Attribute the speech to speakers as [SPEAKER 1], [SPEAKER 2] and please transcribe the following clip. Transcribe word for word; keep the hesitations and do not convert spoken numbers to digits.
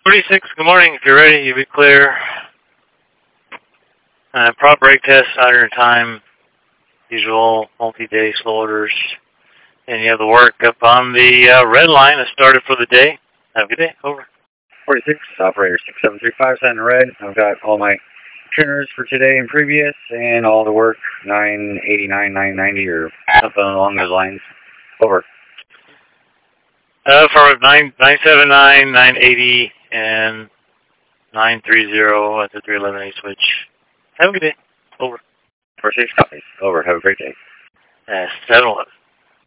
[SPEAKER 1] forty-six, good morning. If you're ready, you'll be clear. Uh, prop brake test, out of your time. Usual multi-day slow orders. And you have the work up on the uh, red line that started for the day. Have a good day. Over.
[SPEAKER 2] forty-six, operator six seven three five, set in red. I've got all my tuners for today and previous, and all the work, nine eighty-nine, nine ninety, or something along those lines. Over.
[SPEAKER 1] Uh, for nine seven nine, nine eighty, and nine thirty at the three eleven A switch. Have a good day. Over.
[SPEAKER 2] forty-six copies. Over. Have a great day.
[SPEAKER 1] Uh, seven eleven.